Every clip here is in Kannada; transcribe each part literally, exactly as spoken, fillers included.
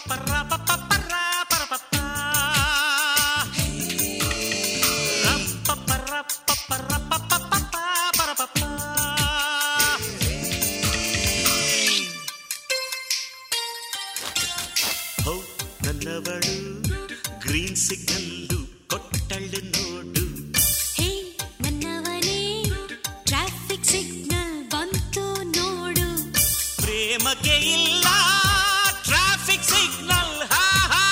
ನನ್ನವಳು ಗ್ರೀನ್ ಸಿಗ್ನಲ್ಲು ಕೊಟ್ಟಳು ನೋಡು. ಹೇ ನನ್ನವನೇ ಟ್ರಾಫಿಕ್ ಸಿಗ್ನಲ್ ಬಂತು ನೋಡು. ಪ್ರೇಮಕ್ಕೆ ಇಲ್ಲ ಟ್ರಾಫಿಕ್ ಸಿಗ್ನಲ್. ಹಾ ಹಾ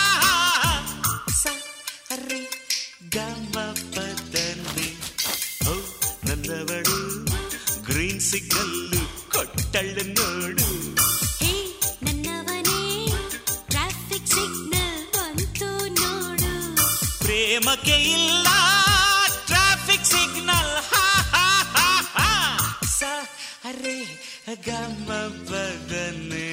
ಸರಿ ಗಮ ಪದನೆ. ಹೋ ನನ್ನವಳು ಗ್ರೀನ್ ಸಿಗ್ನಲ್ಲು ಕೊಟ್ಟಳು ನೋಡು. ಪ್ರೇಮಕ್ಕೆ ಇಲ್ಲ ಟ್ರಾಫಿಕ್ ಸಿಗ್ನಲ್. ಹಾ ಹಾ ಹಾ ಹಾ ಸರಿ ಗಮ ಪದನೆ.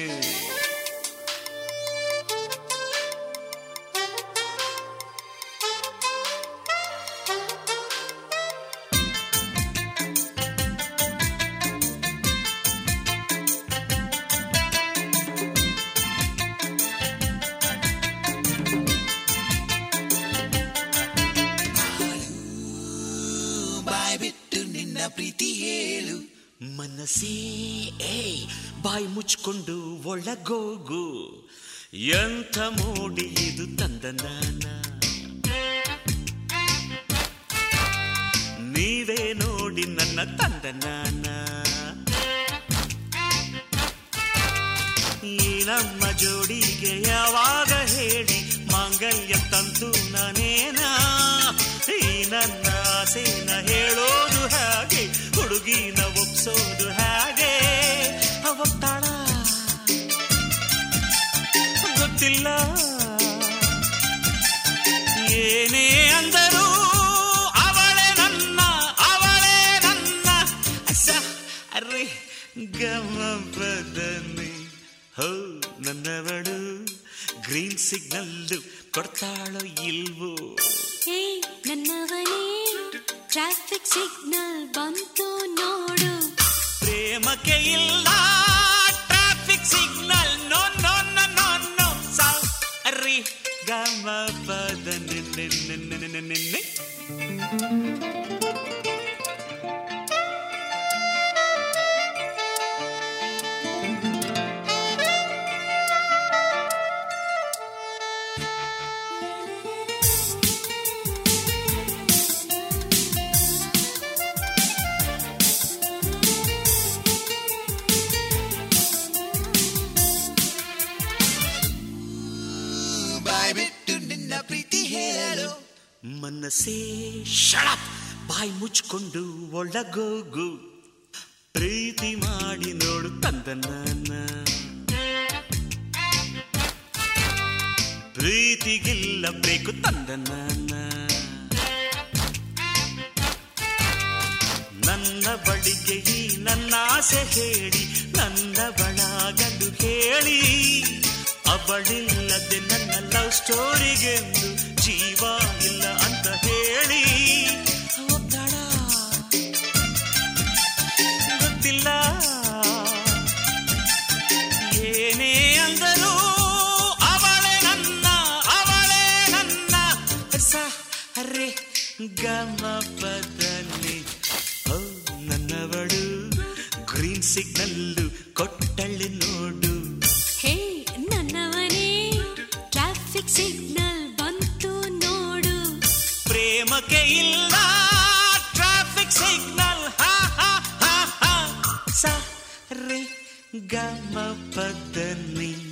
ಪ್ರೀತಿ ಹೇಳು ಮನಸ್ಸೇ, ಏ ಬಾಯಿ ಮುಚ್ಕೊಂಡು ಒಳಗೋಗು. ಎಂಥ ಮೋಡಿ ಇದು ತಂದನಾನ, ನೀವೇ ನೋಡಿ ನನ್ನ ತಂದನಾನ. ಈ ನಮ್ಮ ಜೋಡಿಗೆ ಯಾವಾಗ ಹೇಳಿ ಮಾಂಗಲ್ಯ ತಂತು ನಾನೇನಾ? ಈ ನನ್ನ ಆಸೆನ ಹೇಳೋದು ಹಾಗೆ, ಹುಡುಗಿನ ಒಪ್ಸೋದು ಹಾಗೆ. ಅವತ್ತಾಳ ಗೊತ್ತಿಲ್ಲ, ಏನೇ ಅಂದರು ಅವಳೇ ನನ್ನ, ಅವಳೇ ನನ್ನ ಸರಿ ಗಮ ಬದನೆ. ಹೋ ನನ್ನವಳು ಗ್ರೀನ್ ಸಿಗ್ನಲ್ಲು ಕೊಡ್ತಾಳೋ ಇಲ್ವೋ? ಹೇ ನನ್ನವನೇ ಟ್ರಾಫಿಕ್ ಸಿಗ್ನಲ್ ಬಂತು ನೋಡು. ಪ್ರೇಮಕ್ಕೆ ಇಲ್ಲ traffic signal. No no no no no ಸರಿ ಗಮ ಪದನೆ. ಪ್ರೀತಿ ಹೇಳು ಮನಸ್ಸೇ, ಶಳಪ್ ಬಾಯಿ ಮುಚ್ಕೊಂಡು ಒಳಗೋಗು. ಪ್ರೀತಿ ಮಾಡಿ ನೋಡು ತಂದನಾನ, ಪ್ರೀತಿಗಿಲ್ಲ ಬೇಕು ತಂದನಾನ. ನನ್ನ ಬಳಿಗೆ ಈ ನನ್ನ ಆಸೆ ಹೇಳಿ, ನನ್ನ ಬಳಗಲು ಹೇಳಿ. ಅವಳಿಲ್ಲದೆ ನನ್ನ ಲವ್ ಸ್ಟೋರಿಗೆಂದು ಜೀವ ಇಲ್ಲ ಅಂತ ಹೇಳಿ. ಒತ್ತಡ ಗೊತ್ತಿಲ್ಲ, ಏನೇ ಅಂದರು ಅವಳೇ ನನ್ನ, ಅವಳೇ ನನ್ನ ಸರಿ ಗಮ ಪದನೆ. ಹೋ ನನ್ನವಳು ಗ್ರೀನ್ ಸಿಗ್ನಲ್ಲು ಕೊಟ್ಟಳು ನೋಡು. ಹೇ ನನ್ನವನೇ ಟ್ರಾಫಿಕ್ ಸಿಗ್ನಲ್ ಬಂತು ನೋಡು. ಪ್ರೇಮಕ್ಕೆ ಇಲ್ಲ ಟ್ರಾಫಿಕ್ ಸಿಗ್ನಲ್. ಹಾ ಹಾ ಹಾ ಹಾ ಸರಿ ಗಮ ಪದನೆ.